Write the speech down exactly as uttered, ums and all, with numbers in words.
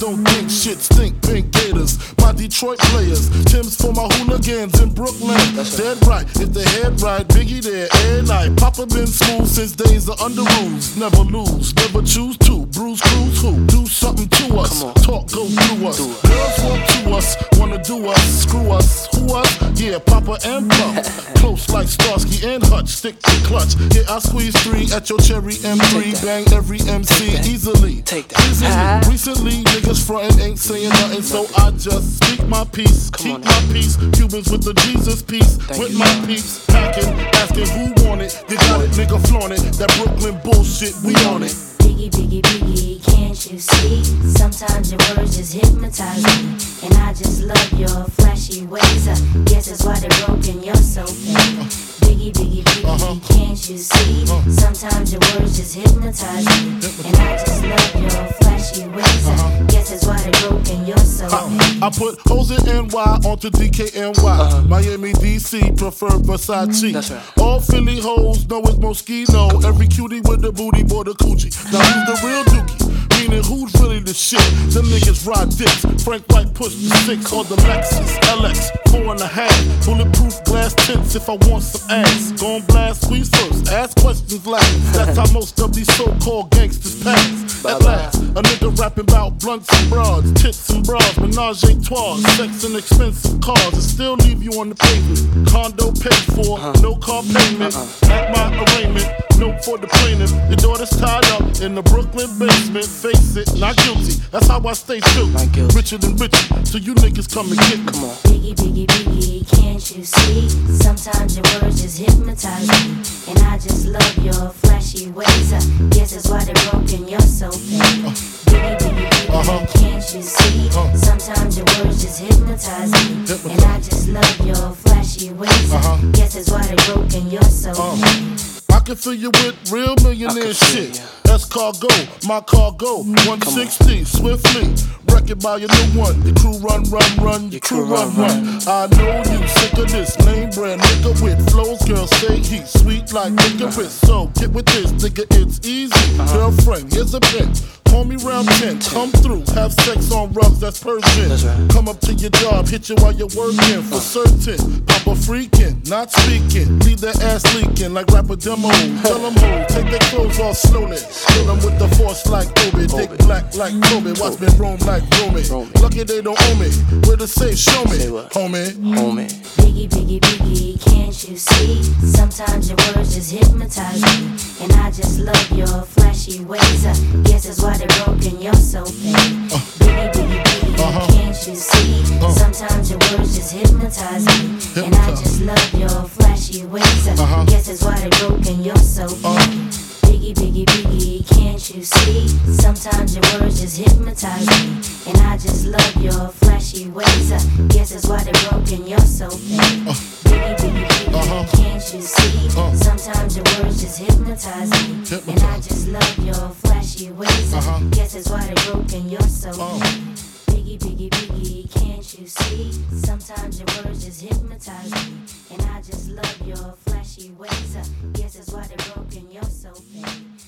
don't think shit stink, pink gators. My Detroit players, Tim's for my hooligans in Brooklyn. That's Dead right, if they head right, Biggie there, every night. Papa been smooth since days of under rules. Never lose, never choose to. Bruise, cruise, who? Do something to us. Talk, go through us. Girls want to us, wanna do us, screw us. Who us? Yeah, Papa and Pump. Close like Starsky and Hutch, stick to clutch. Yeah, I squeeze three at your cherry M three. Bang every M C easily. Take that. Easily. Recently, niggas frontin' ain't saying nothing, so I just speak my peace, keep my peace. Cubans with the Jesus peace, with my peace. Packing, asking who want it. You got it, nigga, flaunt it. That Brooklyn bullshit, we on it. Biggie, biggie, biggie, can't you see? Sometimes your words just hypnotize me, and I just love your flashy ways. I guess that's why they're broken, you're so fake. Biggie, biggie, biggie, uh-huh. can't you see? Sometimes your words just hypnotize me, and I just love your flashy ways. I guess that's why they're broken, you're so fake. I put hoes in N Y onto D K N Y. Uh-huh. Miami, D C, prefer Versace. That's right. All Philly hoes know it's Moschino. Every cutie with the booty, boy, the coochie. Now who's the real dookie? Meaning who's really the shit? Them niggas ride dicks. Frank White push the six or the Lexus L X four and a half. Bulletproof glass tints if I want some ass. Gon' blast squeeze first, ask questions last. That's how most of these so-called gangsters pass. At last, a nigga rapping about blunts and broads, tits and bras, menage a trois, sex and expensive cars, and still leave you on the pavement. Condo paid for, no car payment. At my arraignment, note for the plaintiff. Your daughter's tied up in the Brooklyn basement. Face it, not guilty. That's how I stay true. Richer than richer, so you niggas come and get me. Come on. Biggie, biggie, biggie, can't you see? Sometimes your words just hypnotize me, and I just love your flashy ways. I guess that's why they're broken, you're so fake. Biggie, biggie, biggie, Uh-huh. can't you see? Sometimes your words just hypnotize me, and I just love your flashy ways. I guess that's why they're broken, you're so fake. I can fill you with real millionaire shit. That's cargo, my cargo, one sixty, swiftly. Wreck it by your new one. Your crew run, run, run, your crew run, run. I know you sick of this name brand nigga with flows. Girl, say he's sweet like licorice. So get with this, nigga, it's easy. Girlfriend, here's a pen. Call me round ten, come through, have sex on rugs, that's Persian. That's right. Come up to your job, hit you while you're working, for certain. Papa freaking, not speaking, leave their ass leaking like rapper demo. Tell them who, take their clothes off slowly. Kill them with the force like Obi, dick black like Kobe, watch me roam like Romy. Lucky they don't owe me, where the safe, show me, homie. Homie. Biggie, biggie, biggie, can't you see? Sometimes your words just hypnotize me, and I just love your flashy ways. I guess that's why they're broken, you're so fake. Biggie, biggie, biggie, can't you see? Sometimes your words just hypnotize me, and I just love your flashy ways. I guess that's why they're broken, you're so fake. Biggie, biggie, biggie, can't you see? Sometimes your words just hypnotize me, and I just love your flashy ways. I guess that's why they're broken, you're so fake. Biggie, biggie, biggie, can't you see? Sometimes your words just hypnotize me, and I just love your flashy ways. I guess that's why they're broken, you're so fake. Biggie, biggie, biggie, can't you see? Sometimes your words just hypnotize me, and I just love your flashy ways. I guess that's why they're broken, you're so fake.